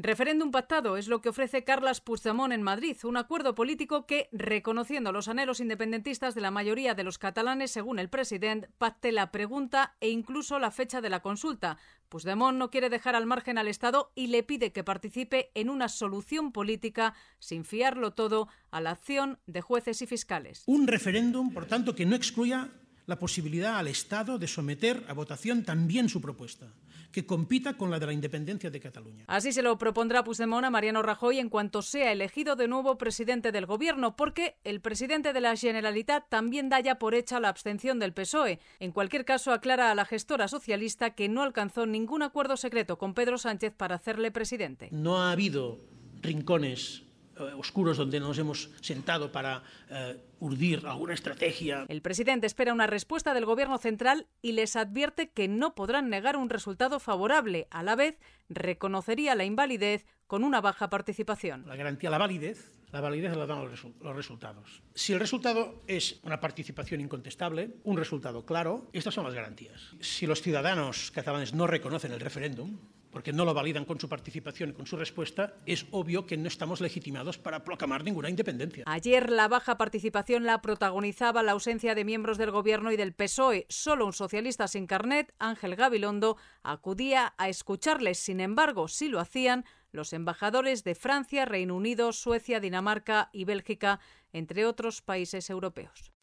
Referéndum pactado es lo que ofrece Carles Puigdemont en Madrid, un acuerdo político que, reconociendo los anhelos independentistas de la mayoría de los catalanes, según el presidente, pacte la pregunta e incluso la fecha de la consulta. Puigdemont no quiere dejar al margen al Estado y le pide que participe en una solución política sin fiarlo todo a la acción de jueces y fiscales. Un referéndum, por tanto, que no excluya la posibilidad al Estado de someter a votación también su propuesta, que compita con la de la independencia de Cataluña. Así se lo propondrá Puigdemont a Mariano Rajoy en cuanto sea elegido de nuevo presidente del Gobierno, porque el presidente de la Generalitat también da ya por hecha la abstención del PSOE. En cualquier caso, aclara a la gestora socialista que no alcanzó ningún acuerdo secreto con Pedro Sánchez para hacerle presidente. No ha habido rincones oscuros donde nos hemos sentado para urdir alguna estrategia. El presidente espera una respuesta del Gobierno central y les advierte que no podrán negar un resultado favorable. A la vez, reconocería la invalidez con una baja participación. La garantía, la validez la dan los resultados. Si el resultado es una participación incontestable, un resultado claro, estas son las garantías. Si los ciudadanos catalanes no reconocen el referéndum, porque no lo validan con su participación y con su respuesta, es obvio que no estamos legitimados para proclamar ninguna independencia. Ayer la baja participación la protagonizaba la ausencia de miembros del Gobierno y del PSOE. Solo un socialista sin carnet, Ángel Gabilondo, acudía a escucharles. Sin embargo, sí lo hacían los embajadores de Francia, Reino Unido, Suecia, Dinamarca y Bélgica, entre otros países europeos.